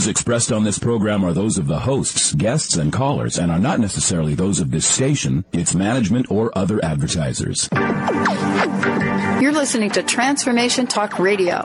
expressed on this program are those of the hosts, guests, and callers, and are not necessarily those of this station, its management, or other advertisers. You're listening to Transformation Talk Radio.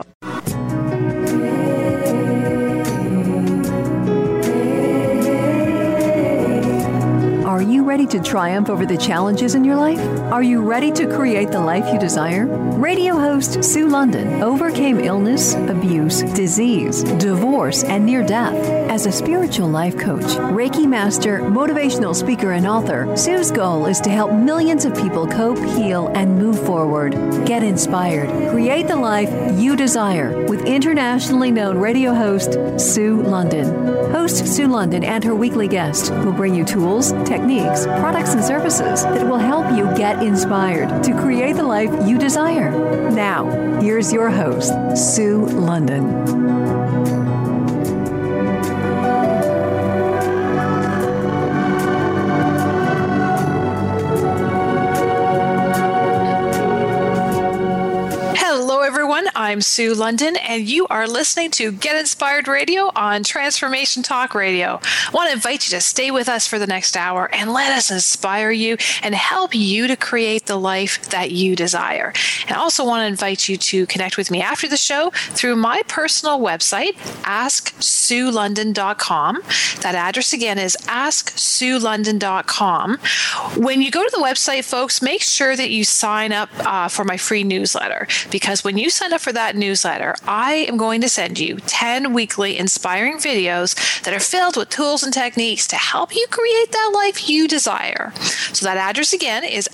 Are you ready to triumph over the challenges in your life? Are you ready to create the life you desire? Radio host Sue London overcame illness, abuse, disease, divorce, and near death. As a spiritual life coach, Reiki master, motivational speaker, and author, Sue's goal is to help millions of people cope, heal, and move forward. Get inspired. Create the life you desire with internationally known radio host Sue London. Host Sue London and her weekly guest will bring you tools, techniques, products, and services that will help you get inspired to create the life you desire. Now, here's your host, Sue London. I'm Sue London, and you are listening to Get Inspired Radio on Transformation Talk Radio. I want to invite you to stay with us for the next hour and let us inspire you and help you to create the life that you desire. And I also want to invite you to connect with me after the show through my personal website, AskSueLondon.com. That address again is AskSueLondon.com. When you go to the website, folks, make sure that you sign up for my free newsletter, because when you sign up for that newsletter, I am going to send you 10 weekly inspiring videos that are filled with tools and techniques to help you create that life you desire. So that address again is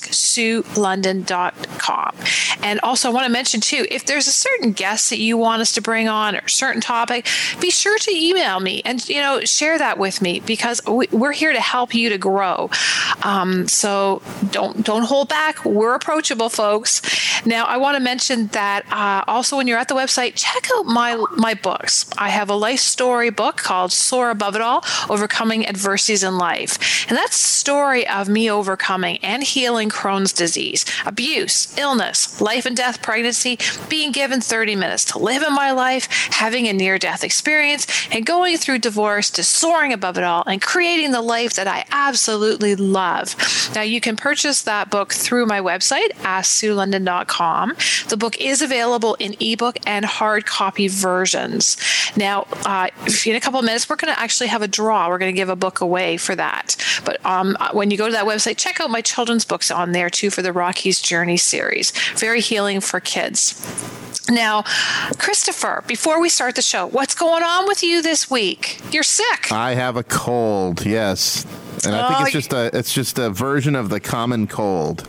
AskSueLondon.com. And also I want to mention too, if there's a certain guest that you want us to bring on or a certain topic, be sure to email me and share that with me, because we're here to help you to grow. So don't hold back. We're approachable, folks. Now I want to mention that also, when you're at the website, check out my books. I have a life story book called Soar Above It All, Overcoming Adversities in Life. And that's the story of me overcoming and healing Crohn's disease, abuse, illness, life and death pregnancy, being given 30 minutes to live in my life, having a near-death experience, and going through divorce to soaring above it all and creating the life that I absolutely love. Now, you can purchase that book through my website, AskSueLondon.com. The book is available in ebook and hard copy versions. Now, in a couple of minutes, we're going to actually have a draw. We're going to give a book away for that. But when you go to that website, check out my children's books on there too for the Rocky's Journey series. Very healing for kids. Now, Christopher, before we start the show, what's going on with you this week? You're sick. I have a cold, yes. And I think it's just a version of the common cold.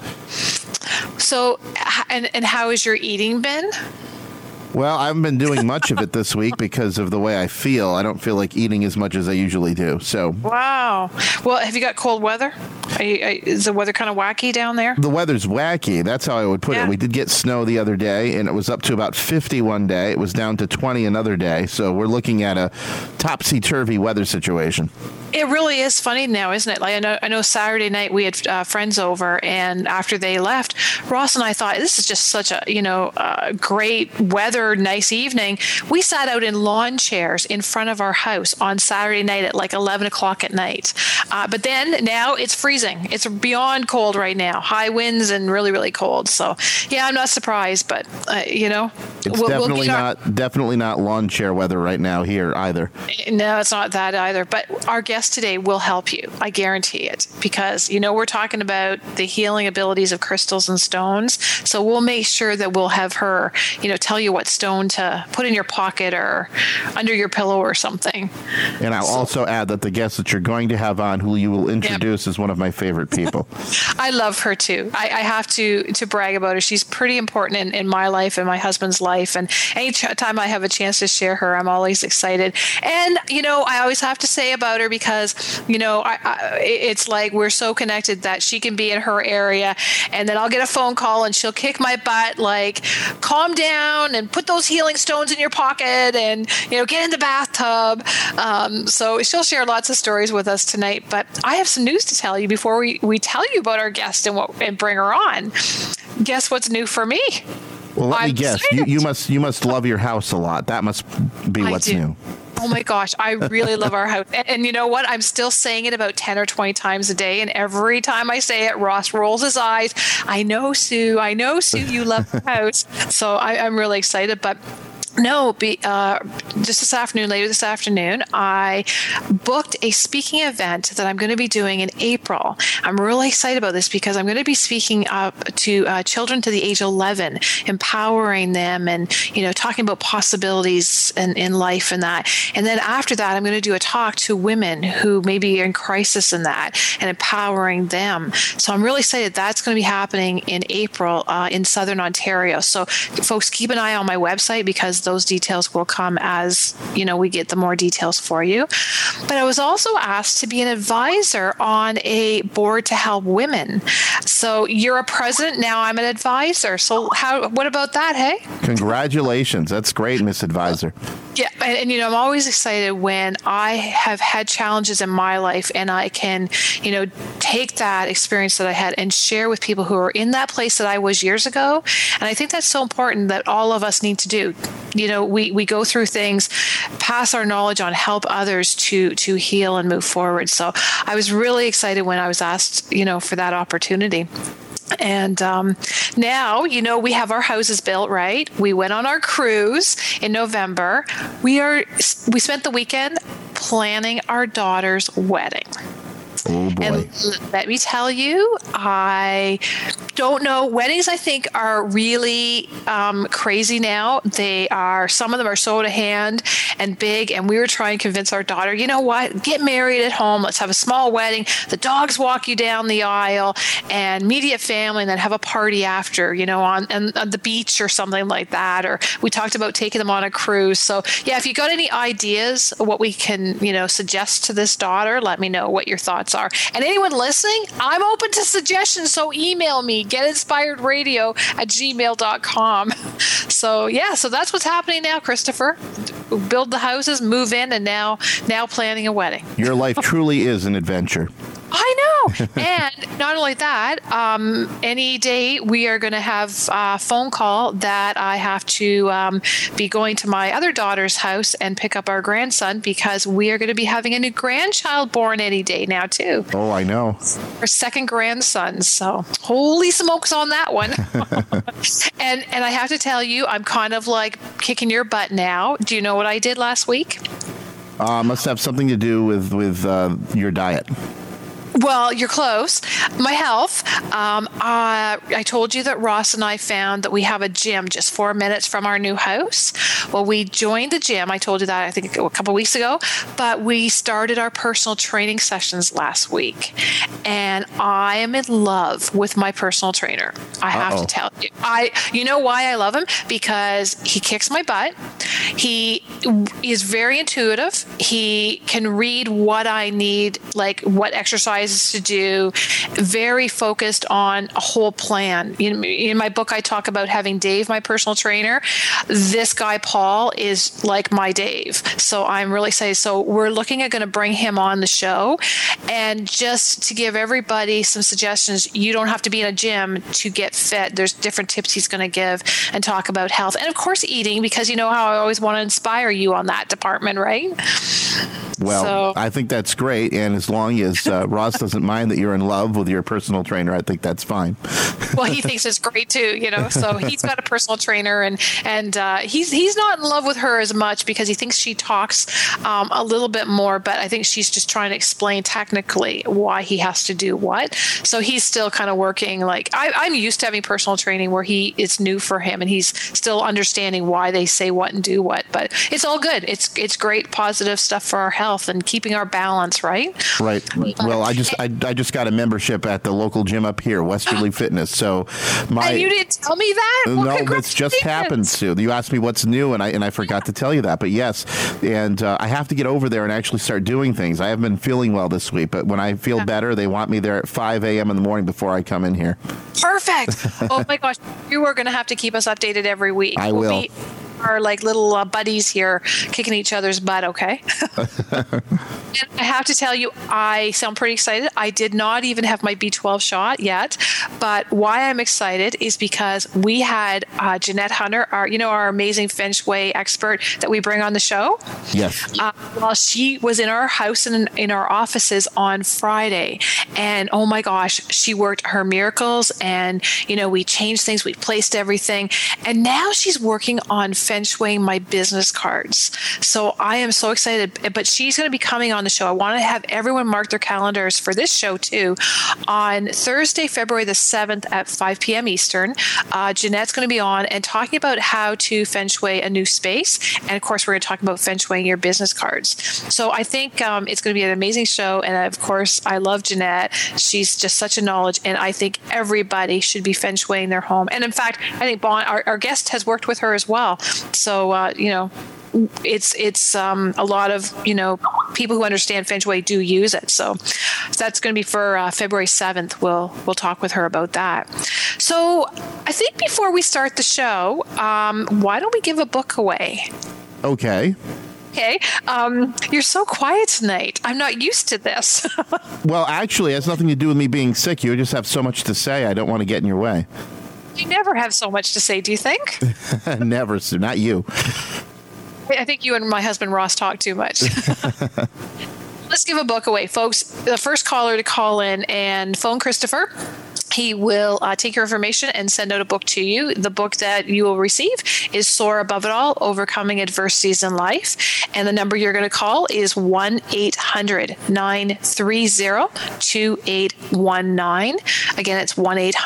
So, and how has your eating been? Well, I haven't been doing much of it this week because of the way I feel. I don't feel like eating as much as I usually do. So. Wow. Well, have you got cold weather? Is the weather kind of wacky down there? The weather's wacky. That's how I would put it. We did get snow the other day, and it was up to about 50 one day. It was down to 20 another day. So we're looking at a topsy-turvy weather situation. It really is funny now, isn't it? Like I know Saturday night we had friends over, and after they left, Ross and I thought this is just such a great weather, nice evening. We sat out in lawn chairs in front of our house on Saturday night at like 11 o'clock at night. But then now it's freezing. It's beyond cold right now. High winds and really, really cold. So yeah, I'm not surprised, but it's definitely not lawn chair weather right now here either. No, it's not that either. But our guest today will help you. I guarantee it, because we're talking about the healing abilities of crystals and stones. So we'll make sure that we'll have her, tell you what stone to put in your pocket or under your pillow or something. And I'll also add that the guest that you're going to have on, who you will introduce, is one of my favorite people. I love her too. I have to brag about her. She's pretty important in my life and my husband's life. And anytime I have a chance to share her, I'm always excited. And, I always have to say about her, because it's like we're so connected that she can be in her area and then I'll get a phone call and she'll kick my butt like, calm down and put those healing stones in your pocket and, get in the bathtub. So she'll share lots of stories with us tonight. But I have some news to tell you before we tell you about our guest and bring her on. Guess what's new for me? Well, let me guess. You must love your house a lot. That must be what's new. Oh my gosh, I really love our house. And you know what? I'm still saying it about 10 or 20 times a day. And every time I say it, Ross rolls his eyes. I know, Sue, you love the house. So I'm really excited. But no, just later this afternoon, I booked a speaking event that I'm going to be doing in April. I'm really excited about this because I'm going to be speaking to children to the age of 11, empowering them and, talking about possibilities in life and that. And then after that, I'm going to do a talk to women who may be in crisis in that and empowering them. So I'm really excited. That's going to be happening in April in Southern Ontario. So folks, keep an eye on my website because those details will come as, we get the more details for you. But I was also asked to be an advisor on a board to help women. So you're a president, now I'm an advisor. So what about that, hey? Congratulations. That's great, Miss Advisor. Yeah, and I'm always excited when I have had challenges in my life and I can, take that experience that I had and share with people who are in that place that I was years ago. And I think that's so important that all of us need to do. We go through things, pass our knowledge on, help others to heal and move forward. So I was really excited when I was asked, for that opportunity. And now, we have our houses built, right? We went on our cruise in November. We spent the weekend planning our daughter's wedding. Oh boy. And let me tell you, I don't know. Weddings, I think, are really crazy now. Some of them are so to hand and big. And we were trying to convince our daughter, you know what? Get married at home. Let's have a small wedding. The dogs walk you down the aisle and immediate family, and then have a party after, on the beach or something like that. Or we talked about taking them on a cruise. So yeah, if you got any ideas what we can, suggest to this daughter, let me know what your thoughts are. And anyone listening, I'm open to suggestions. So email me, getinspiredradio@gmail.com. So yeah, so that's what's happening now, Christopher. Build the houses, move in, and now planning a wedding. Your life truly is an adventure. I know. And not only that, any day we are going to have a phone call that I have to be going to my other daughter's house and pick up our grandson because we are going to be having a new grandchild born any day now, too. Oh, I know. Our second grandson. So holy smokes on that one. And I have to tell you, I'm kind of like kicking your butt now. Do you know what I did last week? Must have something to do with your diet. Well, you're close. My health. I told you that Ross and I found that we have a gym just 4 minutes from our new house. Well, we joined the gym. I told you that, I think, a couple weeks ago. But we started our personal training sessions last week. And I am in love with my personal trainer. I have to tell you. You know why I love him? Because he kicks my butt. He is very intuitive. He can read what I need, like what exercises to do, very focused on a whole plan. In my book, I talk about having Dave, my personal trainer. This guy, Paul, is like my Dave. So I'm really excited. So we're looking at going to bring him on the show. And just to give everybody some suggestions, you don't have to be in a gym to get fit. There's different tips he's going to give and talk about health. And of course, eating, because you know how I always want to inspire you on that department, right? Well, I think that's great. And as long as Ross doesn't mind that you're in love with your personal trainer, I think that's fine. Well, he thinks it's great too, so he's got a personal trainer and he's not in love with her as much because he thinks she talks a little bit more, but I think she's just trying to explain technically why he has to do what. So he's still kind of working like I'm used to having personal training where it's new for him and he's still understanding why they say what and do what, but it's all good. It's great positive stuff for our health and keeping our balance, right? Right. Well, I just got a membership at the local gym up here, Westerly Fitness. So and you didn't tell me that? No, it's just happened, Sue. You asked me what's new, and I forgot to tell you that. But yes, and I have to get over there and actually start doing things. I haven't been feeling well this week, but when I feel better, they want me there at 5 a.m. in the morning before I come in here. Perfect. Oh my gosh, you are going to have to keep us updated every week. I will. our like little buddies here kicking each other's butt, okay? And I have to tell you, I sound pretty excited. I did not even have my B12 shot yet, but why I'm excited is because we had Jeanette Hunter, our amazing Feng Shui expert that we bring on the show. Yes. Well, she was in our house and in our offices on Friday, and oh my gosh, she worked her miracles, and we changed things, we placed everything, and now she's working on Feng Shui my business cards. So I am so excited, but she's going to be coming on the show. I want to have everyone mark their calendars for this show too. On Thursday, February the 7th at 5 p.m. Eastern, Jeanette's going to be on and talking about how to Feng Shui a new space. And of course, we're going to talk about Feng Shui your business cards. So I think it's going to be an amazing show. And of course, I love Jeanette. She's just such a knowledge. And I think everybody should be Feng Shuiing their home. And in fact, I think our guest has worked with her as well. So, it's a lot of people who understand Feng Shui do use it. So that's going to be for February 7th. We'll talk with her about that. So I think before we start the show, why don't we give a book away? Okay. Okay. You're so quiet tonight. I'm not used to this. Well, actually, it has nothing to do with me being sick. You just have so much to say. I don't want to get in your way. You never have so much to say, do you think? Never, Sue. Not you. I think you and my husband Ross talk too much. Let's give a book away, folks. The first caller to call in and phone Christopher. He will take your information and send out a book to you. The book that you will receive is Soar Above It All, Overcoming Adversities in Life. And the number you're going to call is 1-800-930-2819. Again, it's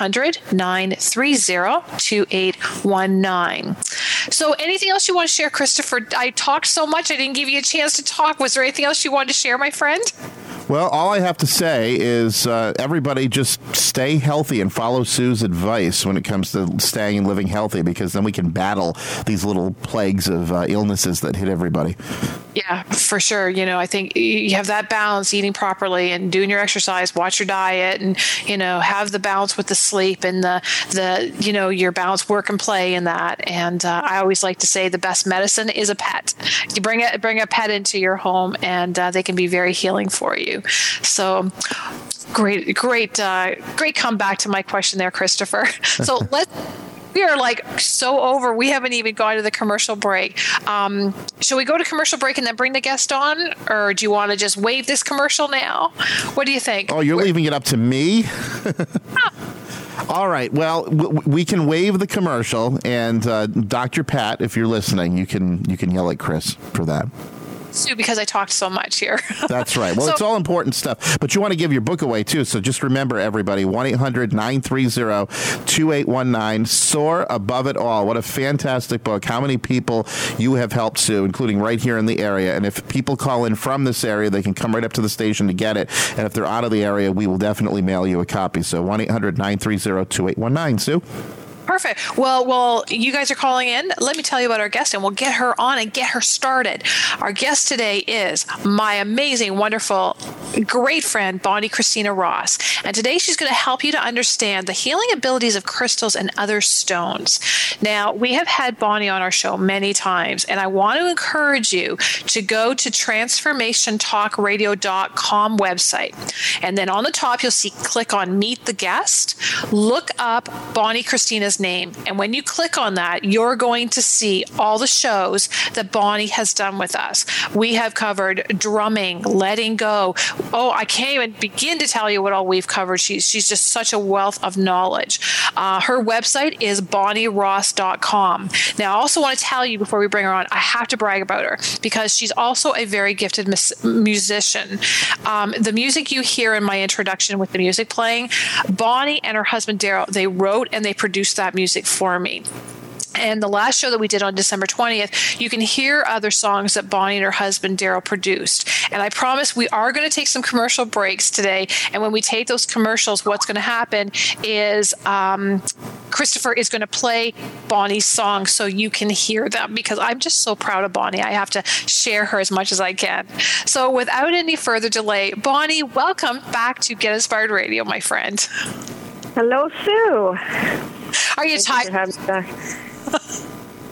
1-800-930-2819. So anything else you want to share, Christopher? I talked so much, I didn't give you a chance to talk. Was there anything else you wanted to share, my friend? Well, all I have to say is everybody just stay healthy and follow Sue's advice when it comes to staying and living healthy, because then we can battle these little plagues of illnesses that hit everybody. Yeah, for sure. I think you have that balance, eating properly and doing your exercise, watch your diet, and, have the balance with the sleep and the your balance work and play in that. And I always like to say the best medicine is a pet. You bring a pet into your home and they can be very healing for you. So great comeback to my question there, Christopher. So we are so over. We haven't even gone to the commercial break. Shall we go to commercial break and then bring the guest on? Or do you want to just waive this commercial now? What do you think? Oh, you're leaving it up to me? All right. Well, we can waive the commercial. And Dr. Pat, if you're listening, you can yell at Chris for that. Sue, because I talked so much here. That's right. Well, it's all important stuff. But you want to give your book away, too. So just remember, everybody, 1-800-930-2819. Soar Above It All. What a fantastic book. How many people you have helped, Sue, including right here in the area. And if people call in from this area, they can come right up to the station to get it. And if they're out of the area, we will definitely mail you a copy. So 1-800-930-2819. Sue? Perfect. Well, you guys are calling in. Let me tell you about our guest, and we'll get her on and get her started. Our guest today is my amazing, wonderful, great friend, Bonnie Christina Ross. And today she's going to help you to understand the healing abilities of crystals and other stones. Now, we have had Bonnie on our show many times, and I want to encourage you to go to transformationtalkradio.com website. And then on the top, you'll see click on Meet the Guest. Look up Bonnie Christina's name. And when you click on that, you're going to see all the shows that Bonnie has done with us. We have covered drumming, letting go. Oh, I can't even begin to tell you what all we've covered. She's just such a wealth of knowledge. Her website is bonnieross.com. Now, I also want to tell you before we bring her on, I have to brag about her because she's also a very gifted musician. The music you hear in my introduction with the music playing, Bonnie and her husband Daryl, they wrote and they produced that music for me. And the last show that we did on December 20th, you can hear other songs that Bonnie and her husband, Daryl, produced. And I promise we are going to take some commercial breaks today. And when we take those commercials, what's going to happen is Christopher is going to play Bonnie's songs so you can hear them, because I'm just so proud of Bonnie. I have to share her as much as I can. So without any further delay, Bonnie, welcome back to Get Inspired Radio, my friend. Hello, Sue. Are you tired?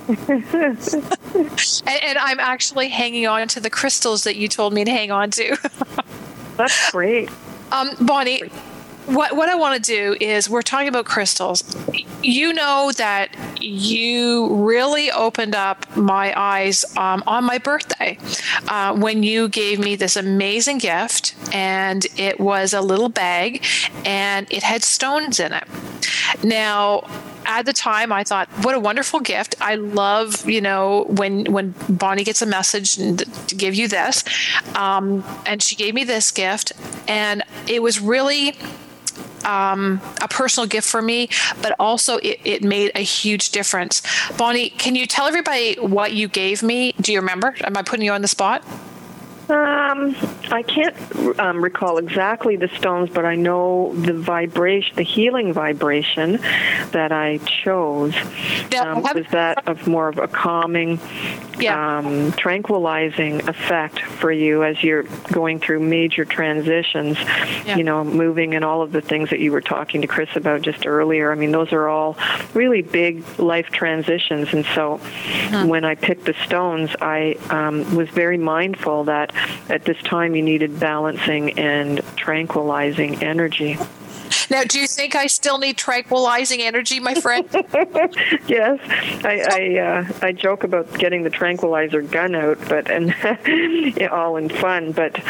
and I'm actually hanging on to the crystals that you told me to hang on to. That's great. Bonnie, what I want to do is, we're talking about crystals. You know that you really opened up my eyes on my birthday when you gave me this amazing gift, and it was a little bag, and it had stones in it. Now, at the time, I thought, what a wonderful gift. I love, when Bonnie gets a message to give you this. And she gave me this gift, and it was really a personal gift for me, but also it made a huge difference. Bonnie, can you tell everybody what you gave me? Do you remember? Am I putting you on the spot? I can't recall exactly the stones, but I know the vibration, the healing vibration that I chose was that of more of a calming, tranquilizing effect for you as you're going through major transitions, moving, and all of the things that you were talking to Chris about just earlier. I mean, those are all really big life transitions. And so when I picked the stones, I was very mindful that at this time you needed balancing and tranquilizing energy. Now, do you think I still need tranquilizing energy, my friend? Yes, I joke about getting the tranquilizer gun out, and all in fun. But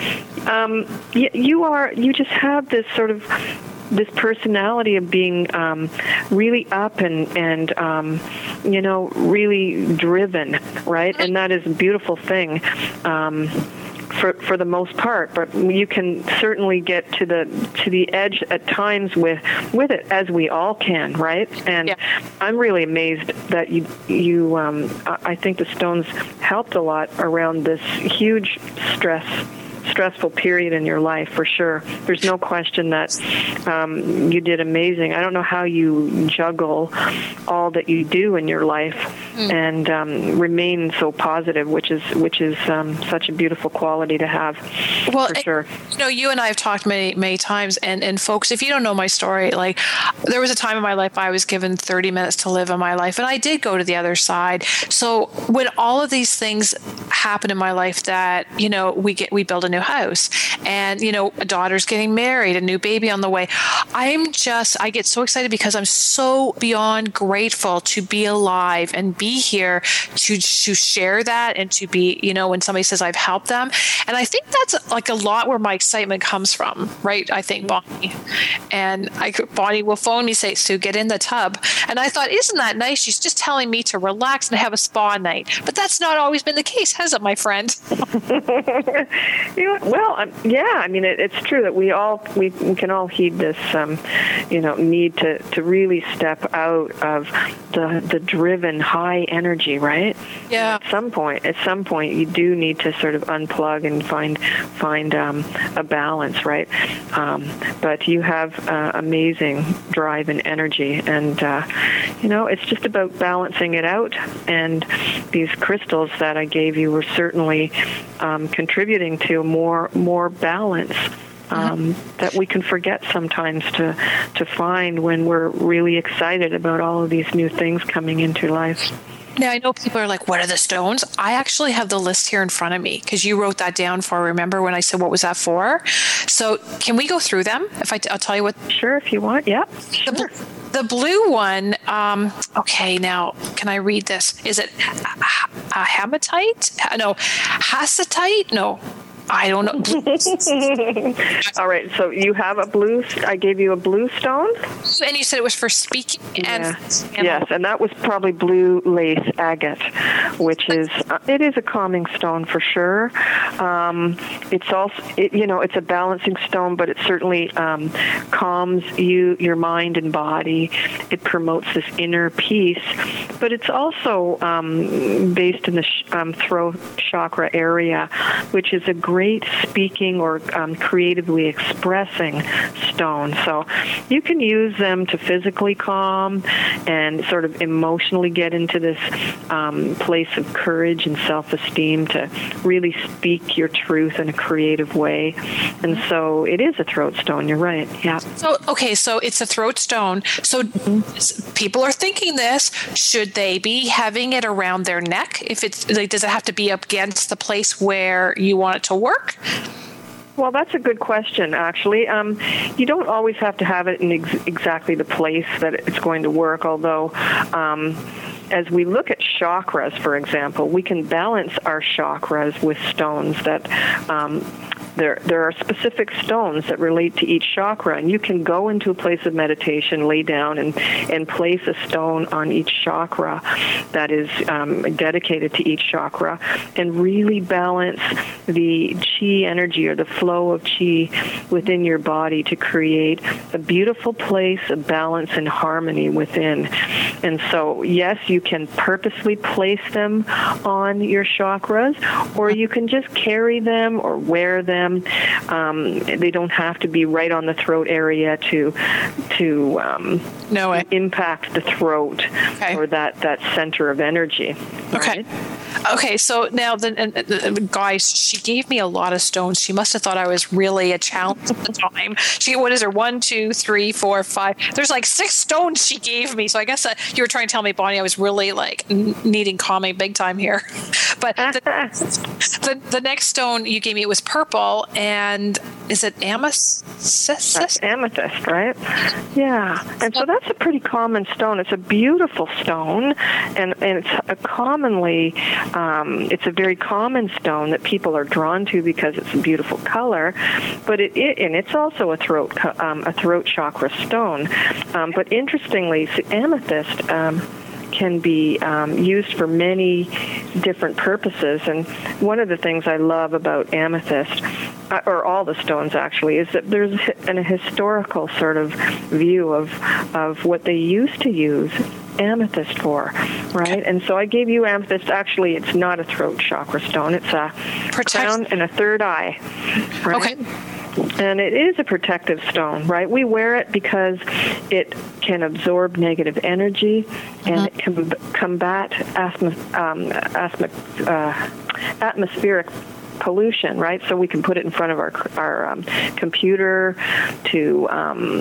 you just have this sort of this personality of being really up and really driven, right? And that is a beautiful thing. For the most part, but you can certainly get to the edge at times with it, as we all can, right? And I'm really amazed that you I think the stones helped a lot around this huge stressful period in your life, for sure. There's no question that you did amazing. I don't know how you juggle all that you do in your life and remain so positive, which is such a beautiful quality to have. Well, for sure. You and I have talked many times, and folks, if you don't know my story, like, there was a time in my life I was given 30 minutes to live in my life, and I did go to the other side. So when all of these things happen in my life, that we build a new house, and a daughter's getting married, a new baby on the way, I get so excited because I'm so beyond grateful to be alive and be here to share that, and to be, when somebody says I've helped them. And I think that's like a lot where my excitement comes from, right? I think Bonnie. And Bonnie will phone me, say, Sue, get in the tub. And I thought, isn't that nice? She's just telling me to relax and have a spa night. But that's not always been the case, has it, my friend? I mean, it's true that we can all heed this, need to really step out of the driven high energy, right? Yeah. At some point, you do need to sort of unplug and find a balance, right? But you have amazing drive and energy, and it's just about balancing it out. And these crystals that I gave you were certainly contributing to more balance that we can forget sometimes to find when we're really excited about all of these new things coming into life. Now, I know people are like, what are the stones? I actually have the list here in front of me because you wrote that down for, remember when I said, what was that for? So can we go through them? I'll tell you what. Sure, if you want. Yeah, sure. The blue one, okay, now, can I read this? Is it a hematite? No, hasatite? No. I don't know. All right, so you have I gave you a blue stone? And you said it was for speaking. Yes, and that was probably blue lace agate, which is a calming stone for sure. It's also, it's a balancing stone, but it certainly calms your mind and body. It promotes this inner peace, but it's also based in the throat chakra area, which is a great speaking or creatively expressing stone. So you can use them to physically calm and sort of emotionally get into this place of courage and self-esteem to really speak your truth in a creative way. And so it is a throat stone. You're right. Yeah. So it's a throat stone. So people are thinking this. Should should they be having it around their neck? If it's like, does it have to be up against the place where you want it to work? Well, that's a good question, actually. You don't always have to have it in exactly the place that it's going to work, although as we look at chakras, for example, we can balance our chakras with stones that there are specific stones that relate to each chakra, and you can go into a place of meditation, lay down, and place a stone on each chakra that is dedicated to each chakra, and really balance the chi energy or the flow of chi within your body to create a beautiful place of balance and harmony within. And so, yes, you can purposely place them on your chakras, or you can just carry them or wear them. They don't have to be right on the throat area to impact the throat or that center of energy. Okay. Right? Okay, so now, guys, she gave me a lot of stones. She must have thought I was really a challenge at the time. What is there? 1, 2, 3, 4, 5. There's like 6 stones she gave me. So I guess you were trying to tell me, Bonnie, I was really like needing calming big time here. But the next stone you gave me, it was purple, and is it amethyst? That's amethyst, right? Yeah, and so that's a pretty common stone. It's a beautiful stone, and it's it's a very common stone that people are drawn to because it's a beautiful color, but it's also a throat chakra stone. But interestingly, amethyst can be used for many different purposes. And one of the things I love about amethyst, or all the stones actually, is that there's a historical sort of view of what they used to use amethyst for, right? And so I gave you amethyst. Actually, it's not a throat chakra stone. It's a crown and a third eye, right? Okay. And it is a protective stone, right? We wear it because it can absorb negative energy and it can combat atmospheric pollution, right? So we can put it in front of our computer to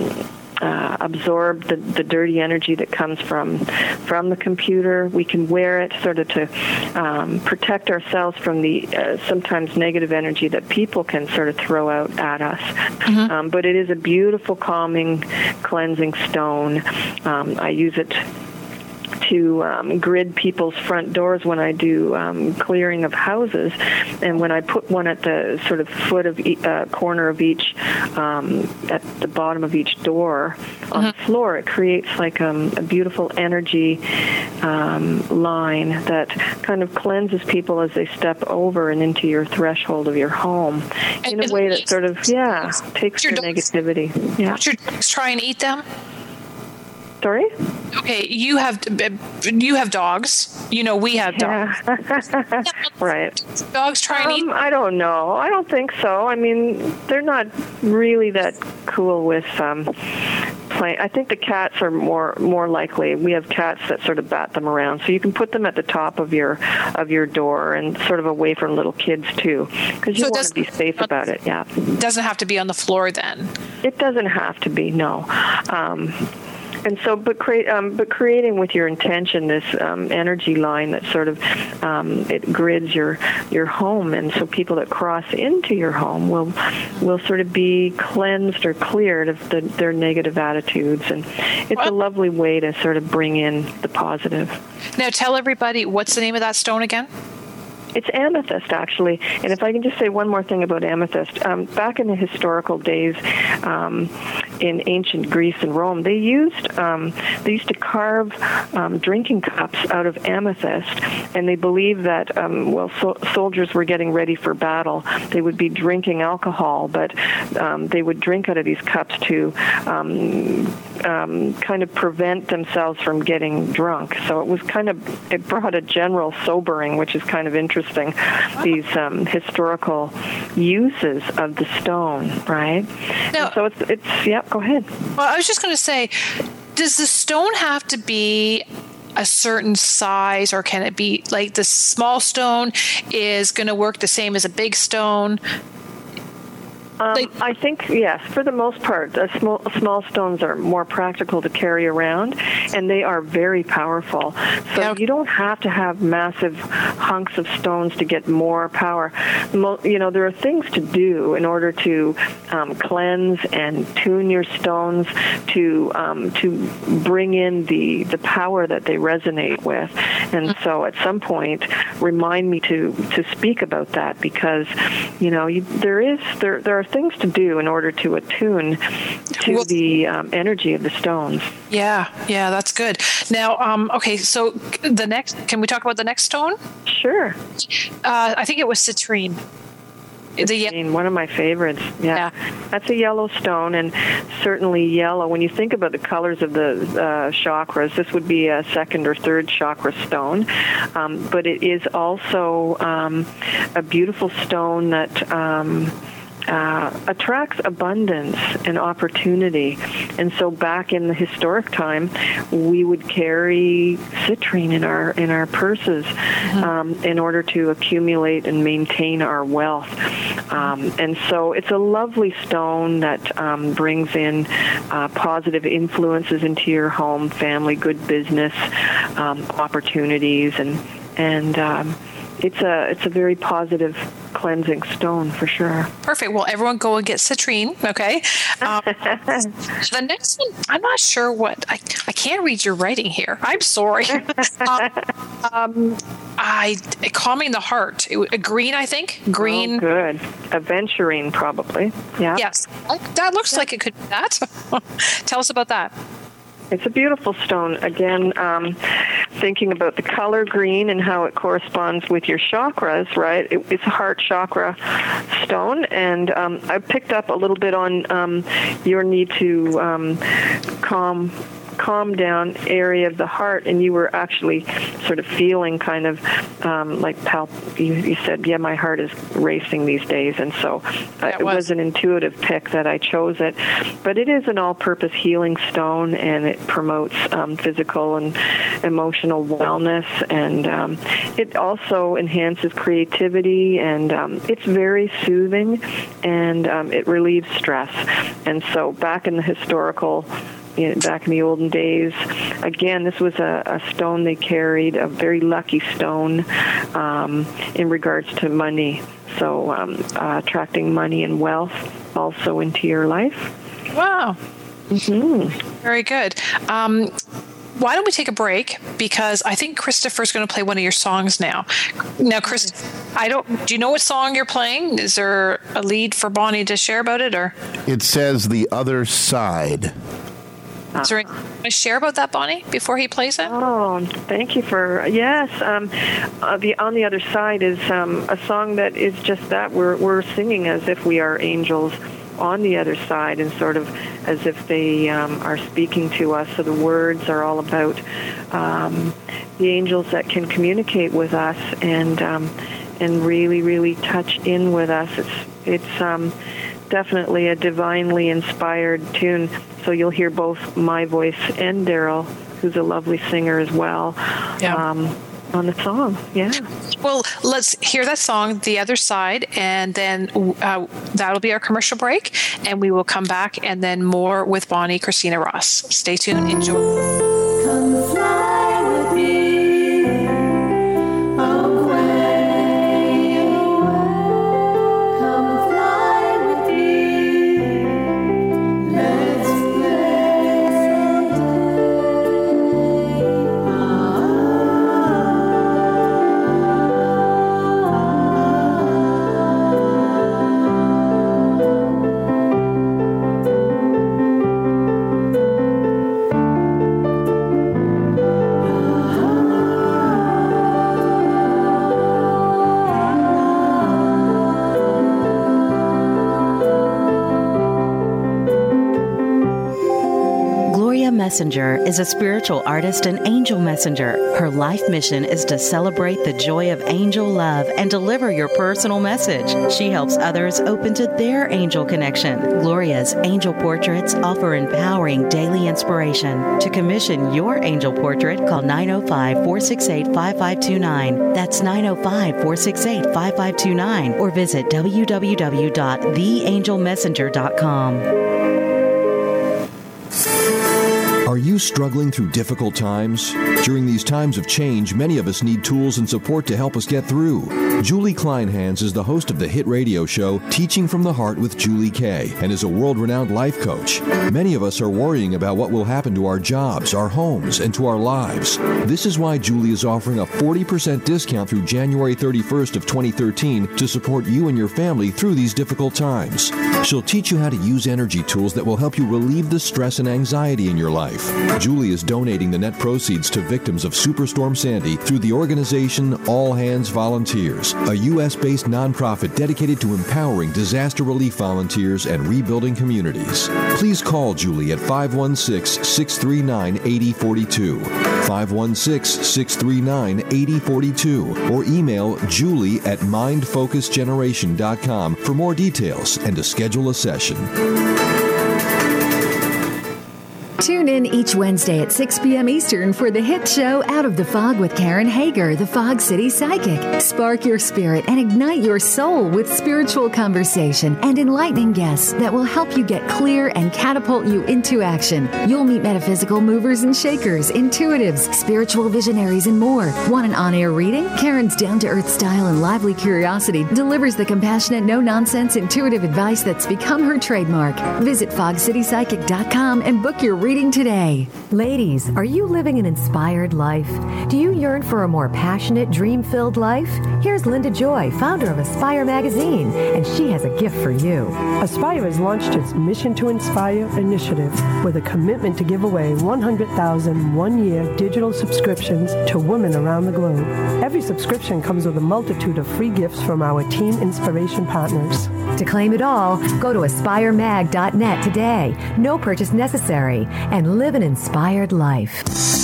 absorb the dirty energy that comes from the computer. We can wear it sort of to protect ourselves from the sometimes negative energy that people can sort of throw out at us. But it is a beautiful, calming, cleansing stone. I use it to grid people's front doors when I do clearing of houses, and when I put one at the sort of foot of corner of each, at the bottom of each door on the floor, it creates like a beautiful energy line that kind of cleanses people as they step over and into your threshold of your home in a way that sort of takes the negativity. Yeah. Would your dogs try and eat them? Sorry? Okay, you have dogs. You know, we have dogs. Yeah. Right. Dogs try and eat? I don't know. I don't think so. I mean, they're not really that cool with playing. I think the cats are more likely. We have cats that sort of bat them around. So you can put them at the top of your door and sort of away from little kids too, because you want to be safe about it. Yeah. It doesn't have to be on the floor then. It doesn't have to be. No. And so, but creating with your intention this energy line that sort of it grids your home, and so people that cross into your home will sort of be cleansed or cleared of their negative attitudes, and it's a lovely way to sort of bring in the positive. Now, tell everybody, what's the name of that stone again? It's amethyst, actually. And if I can just say one more thing about amethyst, back in the historical days, in ancient Greece and Rome, they used to carve drinking cups out of amethyst, and they believed that soldiers were getting ready for battle. They would be drinking alcohol, but they would drink out of these cups to kind of prevent themselves from getting drunk. So it brought a general sobering, which is kind of interesting. These historical uses of the stone, right? Now, so it's go ahead. Well, I was just going to say, does the stone have to be a certain size, or can it be like the small stone is going to work the same as a big stone? I think, yes, for the most part, small stones are more practical to carry around, and they are very powerful. So you don't have to have massive hunks of stones to get more power. There are things to do in order to cleanse and tune your stones to bring in the power that they resonate with. And so at some point, remind me to speak about that, because there are things to do in order to attune to the energy of the stones. Yeah, that's good. Now, okay, so can we talk about the next stone? Sure. I think it was citrine. One of my favorites. Yeah. That's a yellow stone, and certainly yellow. When you think about the colors of the chakras, this would be a second or third chakra stone. But it is also a beautiful stone that attracts abundance and opportunity. And so back in the historic time, we would carry citrine in our purses in order to accumulate and maintain our wealth. And so it's a lovely stone that brings in positive influences into your home, family, good business, opportunities, and it's a very positive cleansing stone for sure. Perfect. Well, everyone go and get citrine, okay? The next one, I'm not sure what, I can't read your writing here. I'm sorry. Calming the heart. Green, I think. Green. Oh, good. Aventurine, probably. Yeah. Yes. That looks like it could be that. Tell us about that. It's a beautiful stone. Again, thinking about the color green and how it corresponds with your chakras, right? It's a heart chakra stone, and I picked up a little bit on your need to calm down area of the heart, and you were actually sort of feeling kind of you said, yeah, my heart is racing these days, and so it was an intuitive pick that I chose it. But it is an all-purpose healing stone, and it promotes physical and emotional wellness, and it also enhances creativity, and it's very soothing, and it relieves stress. And so back in the historical back in the olden days, again, this was a stone they carried, a very lucky stone in regards to money. So attracting money and wealth also into your life. Wow. Mm-hmm. Very good. Why don't we take a break? Because I think Christopher's going to play one of your songs now. Now, Chris, do you know what song you're playing? Is there a lead for Bonnie to share about it, or? It says The Other Side. Is there anything you want to share about that, Bonnie, before he plays it? Oh, thank you yes. On the Other Side is a song that is just that. We're singing as if we are angels on the other side, and sort of as if they are speaking to us. So the words are all about the angels that can communicate with us and really, really touch in with us. It's definitely a divinely inspired tune. So you'll hear both my voice and Daryl, who's a lovely singer as well, on the song. Yeah. Well, let's hear that song, The Other Side, and then that'll be our commercial break, and we will come back and then more with Bonnie Christina Ross. Stay tuned. Enjoy. Come fly with me away. Come fly with me. Let's Messenger is a spiritual artist and angel messenger. Her life mission is to celebrate the joy of angel love and deliver your personal message. She helps others open to their angel connection. Gloria's angel portraits offer empowering daily inspiration. To commission your angel portrait, call 905-468-5529. That's 905-468-5529, or visit www.theangelmessenger.com. Are you struggling through difficult times? During these times of change, many of us need tools and support to help us get through. Julie Kleinhans is the host of the hit radio show Teaching from the Heart with Julie Kay and is a world-renowned life coach. Many of us are worrying about what will happen to our jobs, our homes, and to our lives. This is why Julie is offering a 40% discount through January 31st of 2013 to support you and your family through these difficult times. She'll teach you how to use energy tools that will help you relieve the stress and anxiety in your life. Julie is donating the net proceeds to victims of Superstorm Sandy through the organization All Hands Volunteers, a U.S.-based nonprofit dedicated to empowering disaster relief volunteers and rebuilding communities. Please call Julie at 516-639-8042, 516-639-8042, or email Julie at mindfocusgeneration.com for more details and to schedule a session. Tune in each Wednesday at 6 p.m. Eastern for the hit show Out of the Fog with Karen Hager, the Fog City Psychic. Spark your spirit and ignite your soul with spiritual conversation and enlightening guests that will help you get clear and catapult you into action. You'll meet metaphysical movers and shakers, intuitives, spiritual visionaries, and more. Want an on-air reading? Karen's down-to-earth style and lively curiosity delivers the compassionate, no-nonsense, intuitive advice that's become her trademark. Visit fogcitypsychic.com and book your reading today. Ladies, are you living an inspired life? Do you yearn for a more passionate, dream-filled life? Here's Linda Joy, founder of Aspire Magazine, and she has a gift for you. Aspire has launched its Mission to Inspire initiative with a commitment to give away 100,000 one-year digital subscriptions to women around the globe. Every subscription comes with a multitude of free gifts from our Team Inspiration partners. To claim it all, go to aspiremag.net today. No purchase necessary, and live an inspired life.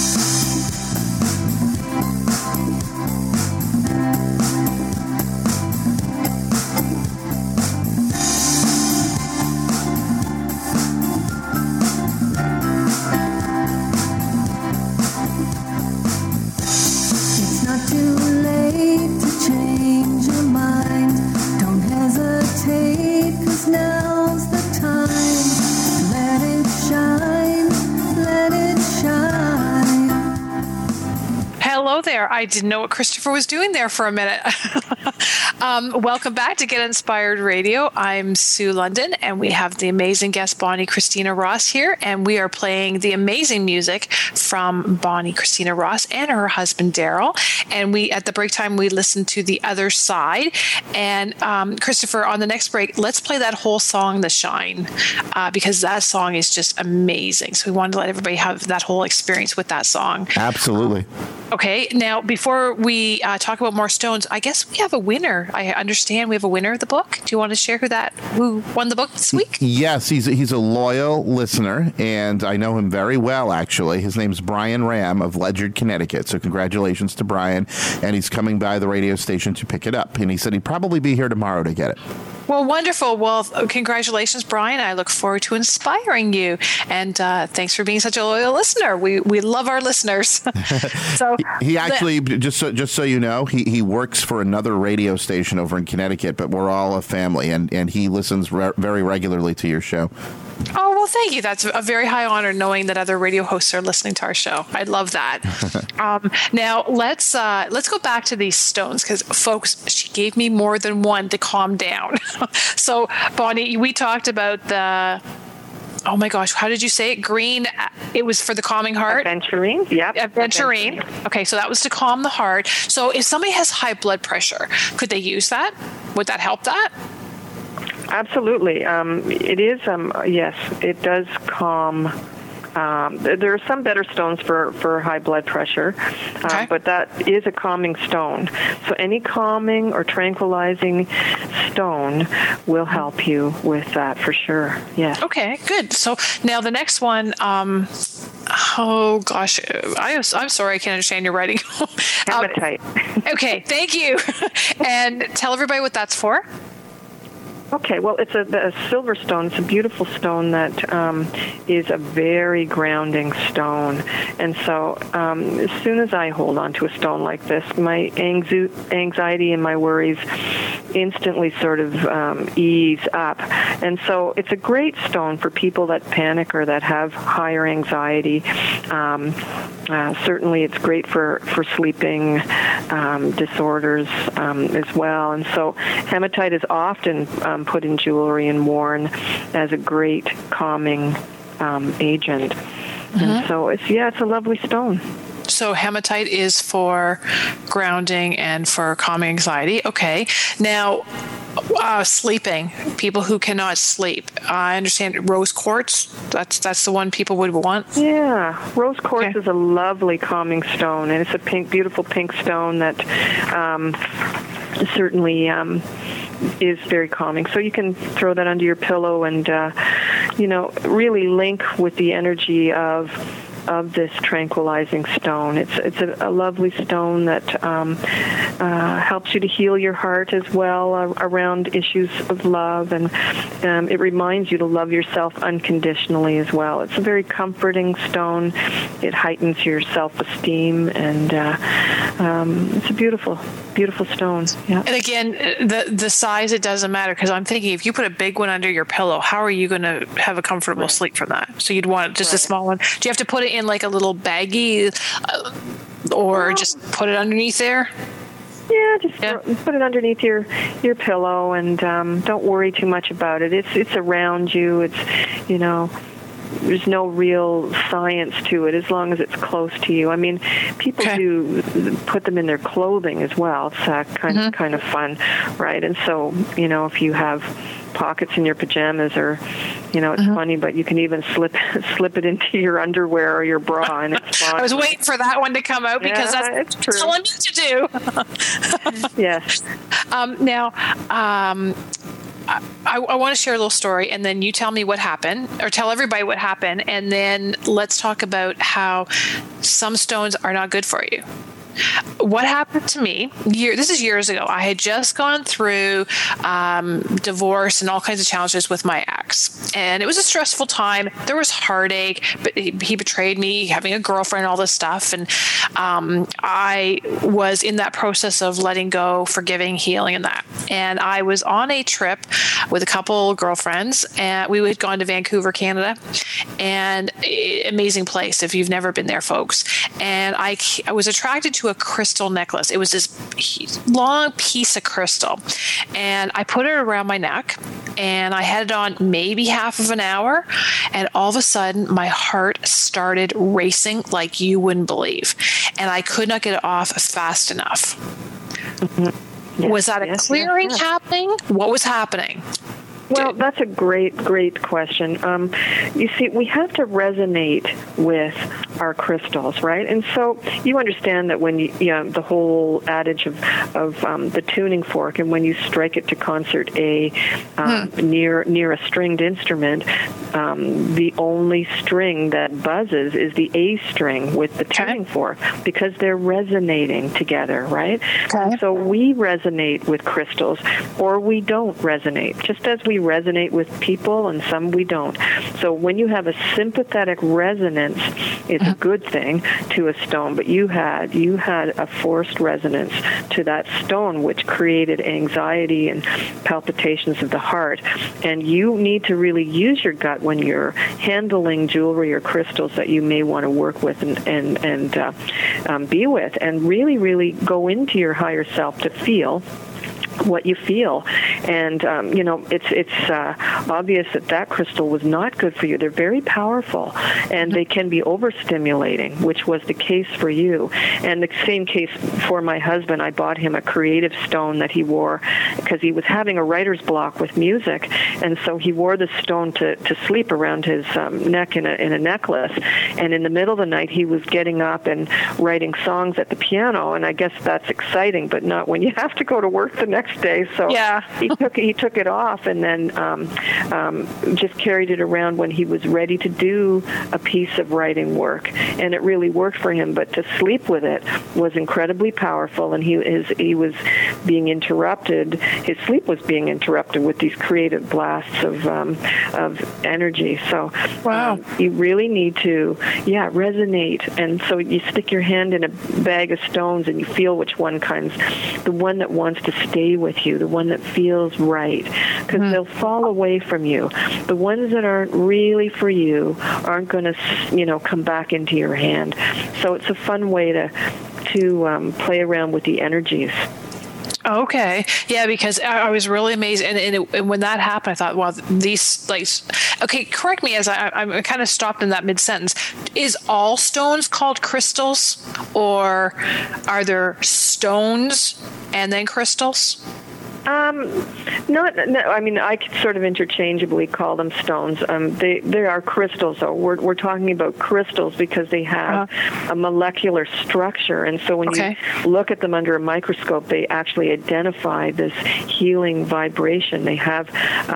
It's not too late to change your mind. Don't hesitate, 'cause now's the time. Let it shine, let it shine. Hello there. I didn't know what Christopher was doing there for a minute. Welcome back to Get Inspired Radio. I'm Sue London, and we have the amazing guest Bonnie Christina Ross here, and we are playing the amazing music from Bonnie Christina Ross and her husband Daryl. And we, at the break time, we listened to The Other Side. And Christopher, on the next break, let's play that whole song, The Shine, because that song is just amazing. So we wanted to let everybody have that whole experience with that song. Absolutely. Okay, now before we talk about more stones, I guess we have a winner. I understand we have a winner of the book. Do you want to share who won the book this week? Yes, he's a loyal listener, and I know him very well, actually. His name's Brian Ram of Ledyard, Connecticut. So congratulations to Brian, and he's coming by the radio station to pick it up. And he said he'd probably be here tomorrow to get it. Well, wonderful. Well, congratulations, Brian. I look forward to inspiring you. And thanks for being such a loyal listener. We love our listeners. So he actually, just so you know, he works for another radio station over in Connecticut, but we're all a family, and he listens very regularly to your show. Oh, well, thank you. That's a very high honor knowing that other radio hosts are listening to our show. I love that. Now, let's go back to these stones because, folks, she gave me more than one to calm down. So, Bonnie, we talked about the... Oh my gosh, how did you say it? Green, it was for the calming heart? Aventurine, yep. Aventurine. Okay, so that was to calm the heart. So if somebody has high blood pressure, could they use that? Would that help that? Absolutely. It is, yes, it does calm. There are some better stones for high blood pressure, okay. But that is a calming stone. So any calming or tranquilizing stone will help you with that for sure. Yes. Okay, good. So now the next one, Oh gosh, I'm sorry, I can't understand your writing. Hematite. Okay, thank you. And tell everybody what that's for. Okay, well, it's a silver stone. It's a beautiful stone that is a very grounding stone. And so as soon as I hold on to a stone like this, my anxiety and my worries instantly sort of ease up. And so it's a great stone for people that panic or that have higher anxiety. Certainly it's great for sleeping disorders as well. And so hematite is often put in jewelry and worn as a great calming agent. And so it's a lovely stone. So hematite is for grounding and for calming anxiety. Okay. Now, sleeping, people who cannot sleep. I understand rose quartz. That's the one people would want. Yeah, rose quartz is a lovely calming stone, and it's a beautiful pink stone that certainly is very calming. So you can throw that under your pillow and really link with the energy of this tranquilizing stone. It's a lovely stone that helps you to heal your heart as well around issues of love, and it reminds you to love yourself unconditionally as well. It's a very comforting stone. It heightens your self-esteem, and it's a beautiful stone. Yeah. And again, the size, it doesn't matter, because I'm thinking if you put a big one under your pillow, how are you going to have a comfortable sleep from that? So you'd want just a small one. Do you have to put it in like a little baggie, or just put it underneath there? Yeah, just put it underneath your pillow, and don't worry too much about it. It's around you. It's there's no real science to it as long as it's close to you. I mean, people do put them in their clothing as well. It's kind of fun, right? And so if you have pockets in your pajamas, or it's funny, but you can even slip it into your underwear or your bra, and it's fun. I was waiting for that one to come out, because that's what telling me to do. Yes. Now, I want to share a little story, and then you tell me what happened, or tell everybody what happened, and then let's talk about how some stones are not good for you. What happened to me, this is years ago. I had just gone through divorce and all kinds of challenges with my ex. And it was a stressful time. There was heartache, but he betrayed me, having a girlfriend, all this stuff. And I was in that process of letting go, forgiving, healing, and that. And I was on a trip with a couple girlfriends, and we had gone to Vancouver, Canada. And amazing place if you've never been there, folks. And I was attracted to a crystal necklace. It was this long piece of crystal, and I put it around my neck, and I had it on maybe half of an hour, and all of a sudden my heart started racing like you wouldn't believe, and I could not get it off fast enough. Yes, was that a clearing happening? What was happening? Well, that's a great question. You see, we have to resonate with our crystals, right? And so you understand that when the whole adage of the tuning fork, and when you strike it to concert A near a stringed instrument, the only string that buzzes is the A string with the tuning fork, because they're resonating together, right? Okay. So we resonate with crystals, or we don't resonate, just as we resonate with people, and some we don't. So when you have a sympathetic resonance, it's a good thing to a stone, but you had a forced resonance to that stone, which created anxiety and palpitations of the heart. And you need to really use your gut when you're handling jewelry or crystals that you may want to work with and be with, and really, really go into your higher self to feel what you feel. And it's obvious that crystal was not good for you. They're very powerful, and they can be overstimulating, which was the case for you. And the same case for my husband. I bought him a creative stone that he wore because he was having a writer's block with music, and so he wore the stone to sleep around his neck in a necklace. And in the middle of the night, he was getting up and writing songs at the piano, and I guess that's exciting, but not when you have to go to work the next next day. So he took it off and then just carried it around when he was ready to do a piece of writing work, and it really worked for him. But to sleep with it was incredibly powerful, and he was being interrupted. His sleep was being interrupted with these creative blasts of energy. So you really need to resonate, and so you stick your hand in a bag of stones and you feel which one the one that wants to stay with you, the one that feels right, because they'll fall away from you. The ones that aren't really for you aren't going to come back into your hand. So it's a fun way to play around with the energies. Okay. Yeah, because I was really amazed. And when that happened, I thought, wow, these, okay, correct me as I'm kind of stopped in that mid-sentence. Is all stones called crystals, or are there stones and then crystals? No, I mean, I could sort of interchangeably call them stones. They are crystals, though. We're talking about crystals because they have a molecular structure, and so when you look at them under a microscope, they actually identify this healing vibration. They have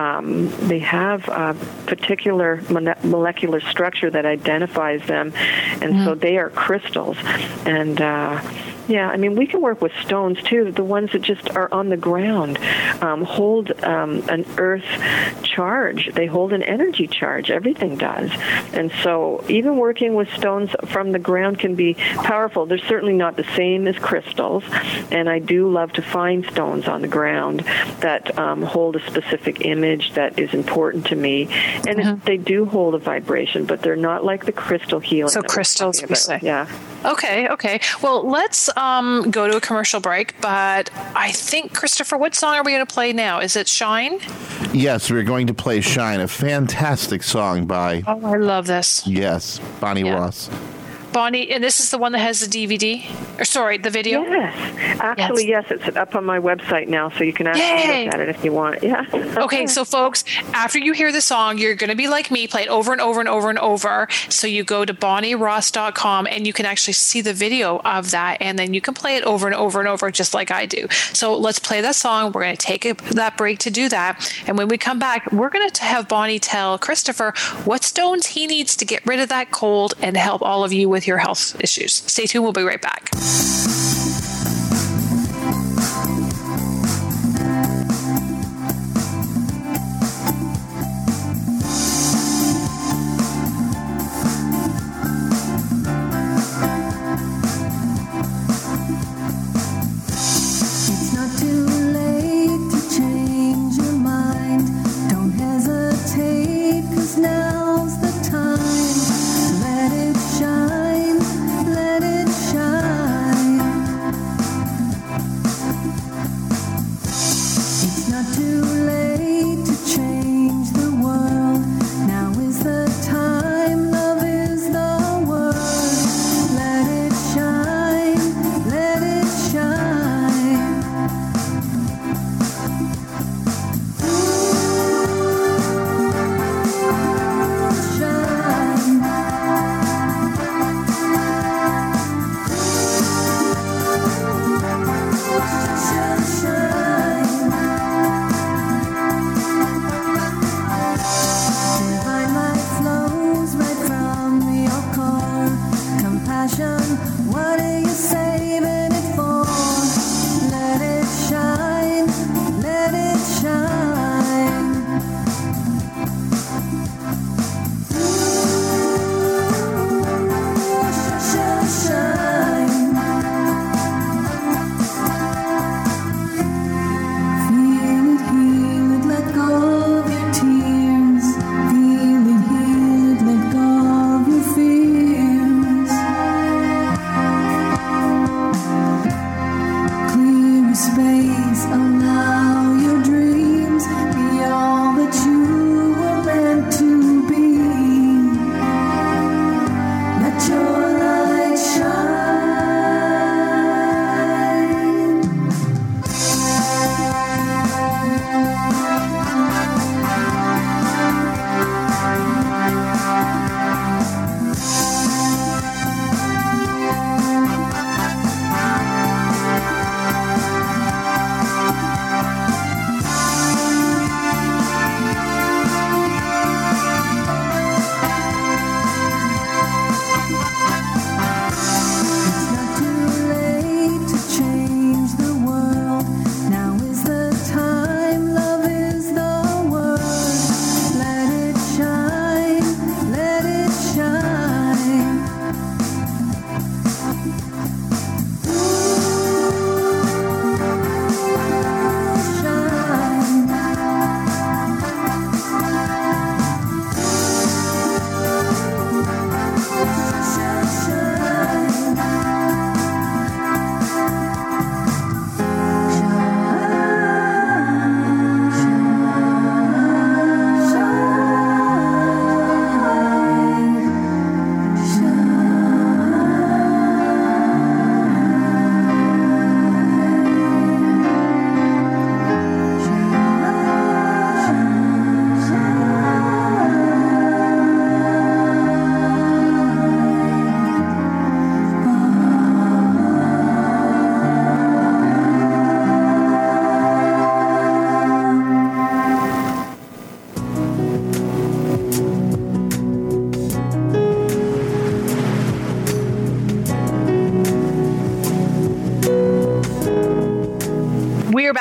a particular molecular structure that identifies them, and so they are crystals. And I mean, we can work with stones, too. The ones that just are on the ground hold an earth charge. They hold an energy charge. Everything does. And so even working with stones from the ground can be powerful. They're certainly not the same as crystals. And I do love to find stones on the ground that hold a specific image that is important to me. And they do hold a vibration, but they're not like the crystal healing. So crystals, we say. Yeah. Okay. Well, let's go to a commercial break, but I think, Christopher, what song are we going to play now? Is it Shine? Yes, we're going to play Shine, a fantastic song by... Oh, I love this. Yes, Bonnie Ross. Bonnie, and this is the one that has the DVD? Or sorry, the video? Yes. Actually, yes, it's up on my website now, so you can actually look at it if you want. Yeah. Okay, so folks, after you hear the song, you're going to be like me, play it over and over and over and over. So you go to BonnieRoss.com and you can actually see the video of that, and then you can play it over and over and over just like I do. So let's play that song. We're going to take that break to do that. And when we come back, we're going to have Bonnie tell Christopher what stones he needs to get rid of that cold and help all of you with your health issues. Stay tuned. We'll be right back. It's not too late to change your mind. Don't hesitate, 'cause now's the time. Let it shine. Let it shine.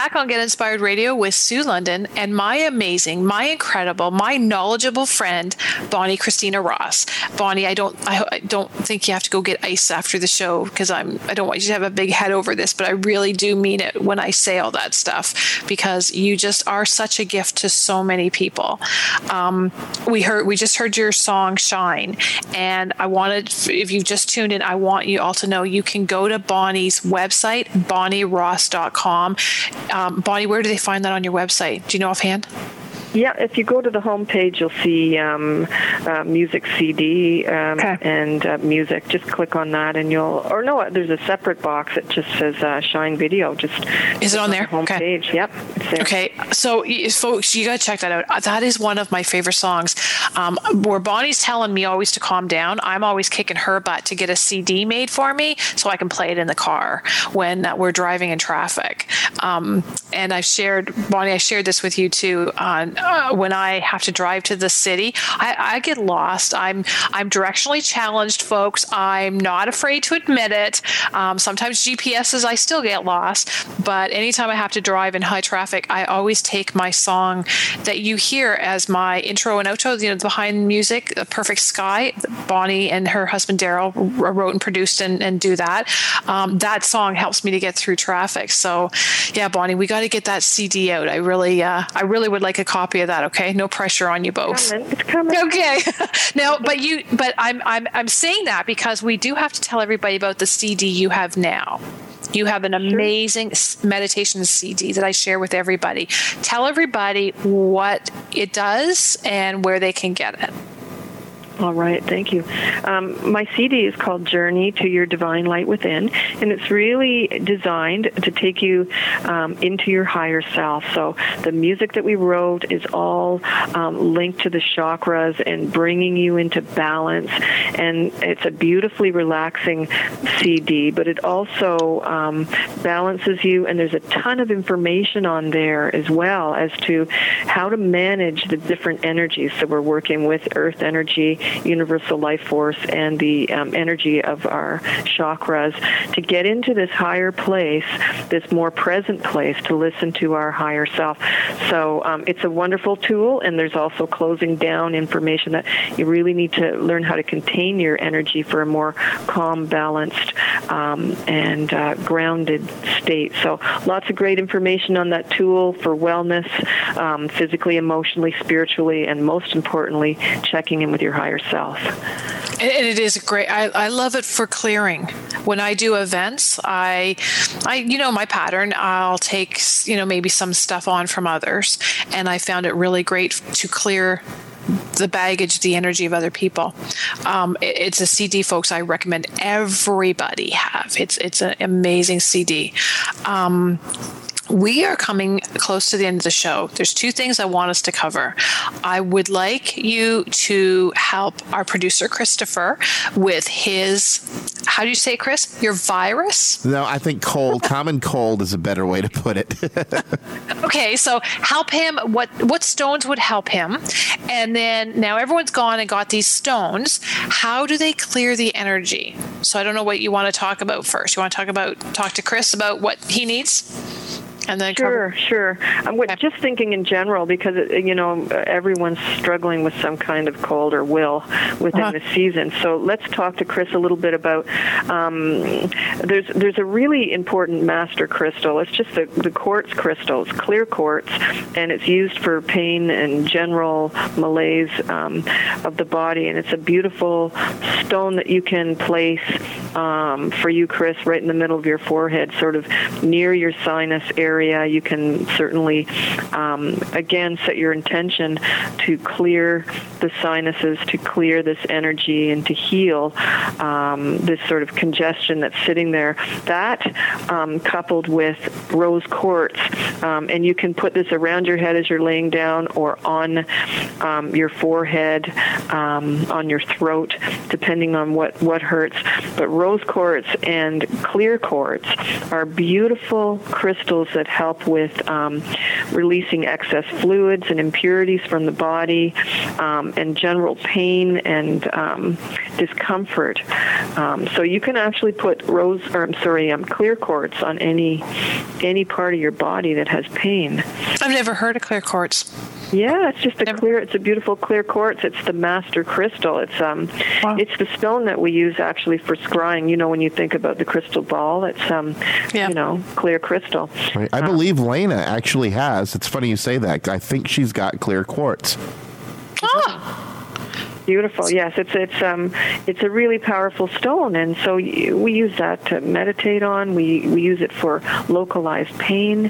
back on Get Inspired Radio with Sue London and my amazing, my incredible, my knowledgeable friend, Bonnie Christina Ross. Bonnie, I don't think you have to go get ice after the show because I don't want you to have a big head over this, but I really do mean it when I say all that stuff because you just are such a gift to so many people. We just heard your song Shine, and I wanted, if you've just tuned in, I want you all to know you can go to Bonnie's website, bonnieross.com. Bonnie, where do they find that on your website? Do you know offhand? Yeah, if you go to the homepage, you'll see music CD and music. Just click on that, and there's a separate box that just says Shine Video. Is it on there? Homepage. Okay. Yep, it's there. Okay, so folks, you got to check that out. That is one of my favorite songs. Where Bonnie's telling me always to calm down, I'm always kicking her butt to get a CD made for me so I can play it in the car when we're driving in traffic. And I shared this with you too on. When I have to drive to the city, I get lost. I'm directionally challenged, folks. I'm not afraid to admit it. Sometimes GPSs, I still get lost. But anytime I have to drive in high traffic, I always take my song that you hear as my intro and outro, the behind music, The Perfect Sky. Bonnie and her husband, Daryl, wrote and produced and do that. That song helps me to get through traffic. So, yeah, Bonnie, we got to get that CD out. I really would like a copy of that. Okay, no pressure on you both. It's coming. Okay, now, but I'm saying that because we do have to tell everybody about the CD you have now. You have an amazing meditation CD that I share with everybody. Tell everybody what it does and where they can get it. All right, thank you. My CD is called Journey to Your Divine Light Within, and it's really designed to take you into your higher self. So the music that we wrote is all linked to the chakras and bringing you into balance, and it's a beautifully relaxing CD, but it also balances you, and there's a ton of information on there as well as to how to manage the different energies. So we're working with earth energy, universal life force, and the energy of our chakras to get into this higher place, this more present place, to listen to our higher self. So it's a wonderful tool, and there's also closing down information that you really need to learn how to contain your energy for a more calm, balanced, and grounded state. So lots of great information on that tool for wellness, physically, emotionally, spiritually, and most importantly, checking in with your higher self. And it is great. I love it for clearing. When I do events, I my pattern, I'll take, maybe some stuff on from others. And I found it really great to clear the baggage, the energy of other people. It's a CD, folks, I recommend everybody have. It's an amazing CD. We are coming close to the end of the show. There's two things I want us to cover. I would like you to help our producer, Christopher, with his, how do you say, Chris? Your virus? No, I think cold. Common cold is a better way to put it. Okay, so help him. What stones would help him? And then now everyone's gone and got these stones. How do they clear the energy? So I don't know what you want to talk about first. You want to talk to Chris about what he needs? And then Sure. I'm just thinking in general, because everyone's struggling with some kind of cold or will within the season. So let's talk to Chris a little bit about. There's a really important master crystal. It's just the quartz crystal. It's clear quartz, and it's used for pain and general malaise of the body. And it's a beautiful stone that you can place for you, Chris, right in the middle of your forehead, sort of near your sinus area. You can certainly, again, set your intention to clear the sinuses, to clear this energy, and to heal this sort of congestion that's sitting there. That, coupled with rose quartz, and you can put this around your head as you're laying down, or on your forehead, on your throat, depending on what hurts. But rose quartz and clear quartz are beautiful crystals that that help with releasing excess fluids and impurities from the body, and general pain and discomfort. So you can actually put clear quartz on any part of your body that has pain. I've never heard of clear quartz. Yeah, it's just it's a beautiful clear quartz. It's the master crystal. It's it's the stone that we use actually for scrying. You know, when you think about the crystal ball, it's clear crystal. Right. I believe Lena actually has. It's funny you say that. I think she's got clear quartz. Oh. Beautiful. Yes, it's a really powerful stone, and so we use that to meditate on. We use it for localized pain,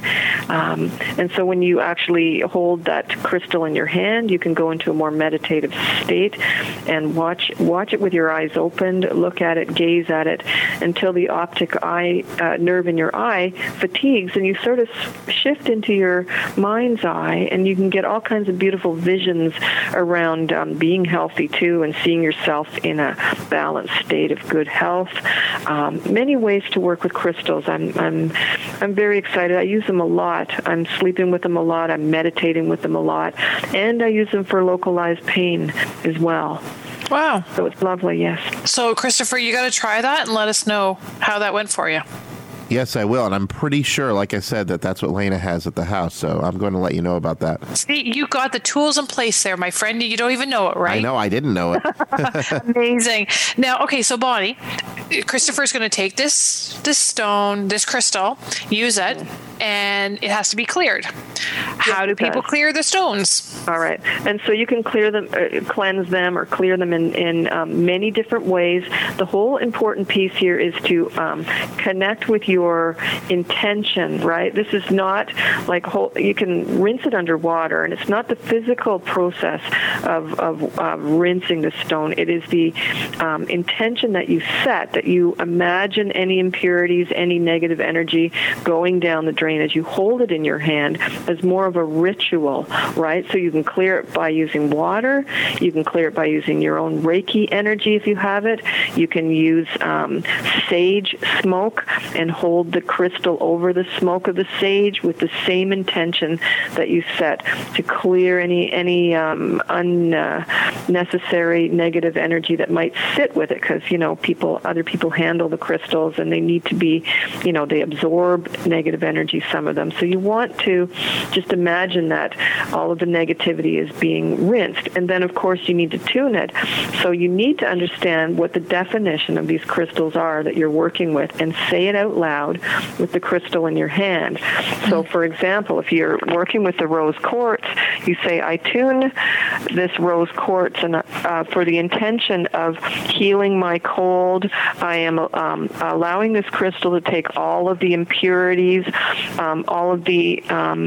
and so when you actually hold that crystal in your hand, you can go into a more meditative state and watch it with your eyes opened. Look at it, gaze at it until the optic eye nerve in your eye fatigues, and you sort of shift into your mind's eye, and you can get all kinds of beautiful visions around being healthy too, and seeing yourself in a balanced state of good health. Many ways to work with crystals. I'm very excited. I use them a lot. I'm sleeping with them a lot. I'm meditating with them a lot, and I use them for localized pain as well. Wow. So it's lovely. Yes. So Christopher, you got to try that and let us know how that went for you. Yes, I will. And I'm pretty sure, like I said, that's what Lena has at the house. So I'm going to let you know about that. See, you got the tools in place there, my friend. You don't even know it, right? I know. I didn't know it. Amazing. Now, okay, so Bonnie, Christopher's going to take this stone, this crystal, use it, and it has to be cleared. How do people clear the stones? All right. And so you can clear them, cleanse them, or clear them in many different ways. The whole important piece here is to connect with your intention, right? This is not like you can rinse it under water, and it's not the physical process of rinsing the stone. It is the intention that you set, that you imagine any impurities, any negative energy going down the drain as you hold it in your hand as more of a ritual, right? So you can clear it by using water. You can clear it by using your own Reiki energy if you have it. You can use sage smoke and hold the crystal over the smoke of the sage with the same intention that you set to clear any unnecessary negative energy that might sit with it, because other people handle the crystals and they need to be, they absorb negative energy, some of them. So you want to just imagine that all of the negativity is being rinsed, and then of course you need to tune it. So you need to understand what the definition of these crystals are that you're working with, and say it out loud with the crystal in your hand. So for example, if you're working with the rose quartz, you say, I tune this rose quartz and for the intention of healing my cold. I am allowing this crystal to take all of the impurities, all of the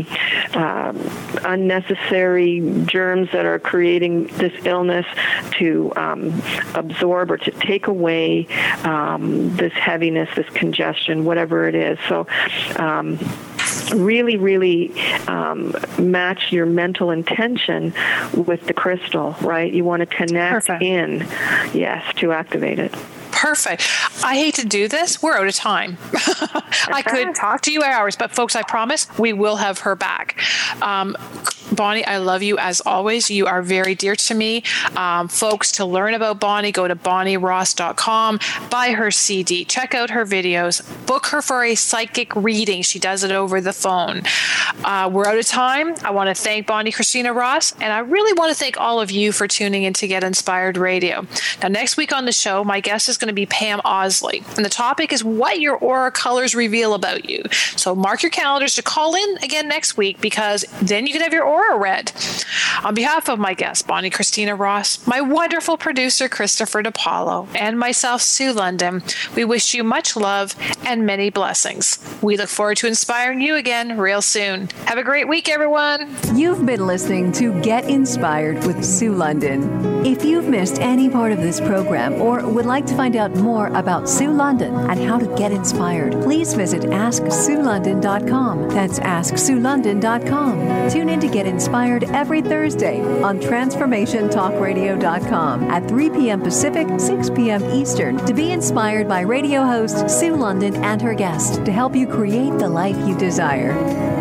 unnecessary germs that are creating this illness, to absorb or to take away this heaviness, this congestion, whatever it is. So really, really match your mental intention with the crystal, right? You want to connect in, to activate it. Perfect. I hate to do this. We're out of time. I could talk to you hours, but folks, I promise we will have her back. Bonnie, I love you as always. You are very dear to me. Folks, to learn about Bonnie, go to bonnieross.com, buy her CD, check out her videos, book her for a psychic reading. She does it over the phone. We're out of time. I want to thank Bonnie Christina Ross, and I really want to thank all of you for tuning in to Get Inspired Radio. Now, next week on the show, my guest is going to be Pam Osley, and the topic is what your aura colors reveal about you. So mark your calendars to call in again next week, because then you can have your aura read. On behalf of my guest, Bonnie Christina Ross, my wonderful producer, Christopher DiPaolo, and myself, Sue London, we wish you much love and many blessings. We look forward to inspiring you again real soon. Have a great week, everyone. You've been listening to Get Inspired with Sue London. If you've missed any part of this program or would like to find out more about Sue London and how to get inspired, please visit AskSueLondon.com. That's AskSueLondon.com. Tune in to Get inspired every Thursday on TransformationTalkRadio.com at 3 p.m. Pacific, 6 p.m. Eastern to be inspired by radio host Sue London and her guests to help you create the life you desire.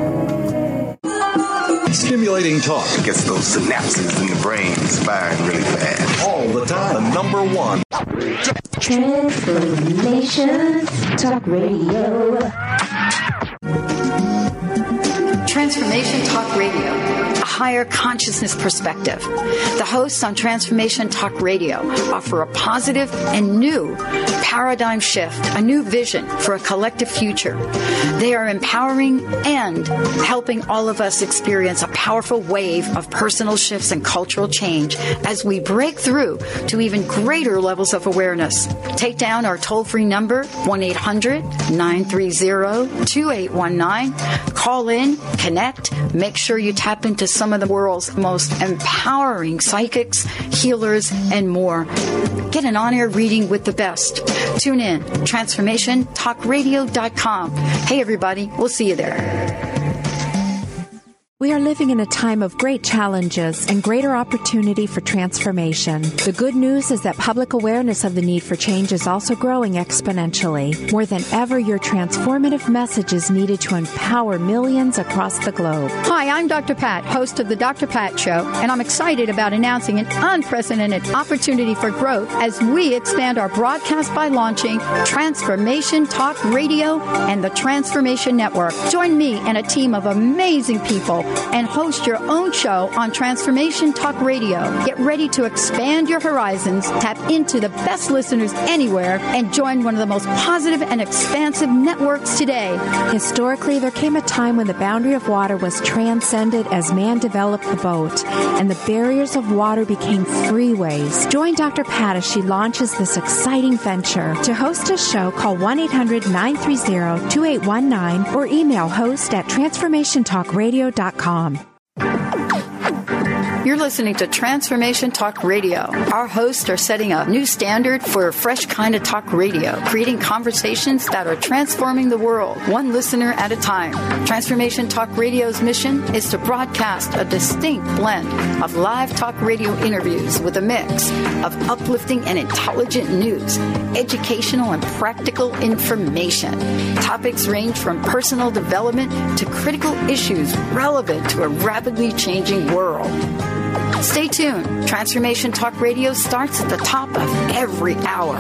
Stimulating talk gets those synapses in the brain firing really fast. All the time. The number one. Transformation Talk Radio. Transformation Talk Radio, a higher consciousness perspective. The hosts on Transformation Talk Radio offer a positive and new paradigm shift, a new vision for a collective future. They are empowering and helping all of us experience a powerful wave of personal shifts and cultural change as we break through to even greater levels of awareness. Take down our toll-free number, 1-800-930-2819. Call in, connect, make sure you tap into some of the world's most empowering psychics, healers, and more. Get an on-air reading with the best. Tune in, TransformationTalkRadio.com. Hey, everybody, we'll see you there. We are living in a time of great challenges and greater opportunity for transformation. The good news is that public awareness of the need for change is also growing exponentially. More than ever, your transformative message is needed to empower millions across the globe. Hi, I'm Dr. Pat, host of The Dr. Pat Show, and I'm excited about announcing an unprecedented opportunity for growth as we expand our broadcast by launching Transformation Talk Radio and the Transformation Network. Join me and a team of amazing people and host your own show on Transformation Talk Radio. Get ready to expand your horizons, tap into the best listeners anywhere, and join one of the most positive and expansive networks today. Historically, there came a time when the boundary of water was transcended as man developed the boat, and the barriers of water became freeways. Join Dr. Pat as she launches this exciting venture. To host a show, call 1-800-930-2819 or email host@transformationtalkradio.com. You're listening to Transformation Talk Radio. Our hosts are setting a new standard for a fresh kind of talk radio, creating conversations that are transforming the world, one listener at a time. Transformation Talk Radio's mission is to broadcast a distinct blend of live talk radio interviews with a mix of uplifting and intelligent news, educational and practical information. Topics range from personal development to critical issues relevant to a rapidly changing world. Stay tuned. Transformation Talk Radio starts at the top of every hour.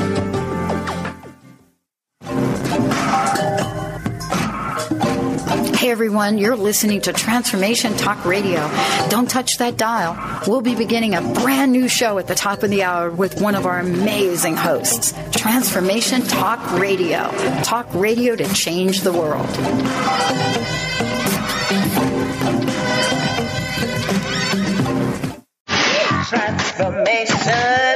Hey everyone, you're listening to Transformation Talk Radio. Don't touch that dial. We'll be beginning a brand new show at the top of the hour with one of our amazing hosts. Transformation Talk Radio. Talk radio to change the world. Transformation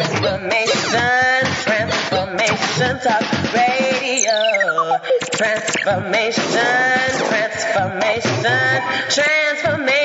Talk Radio. Transformation.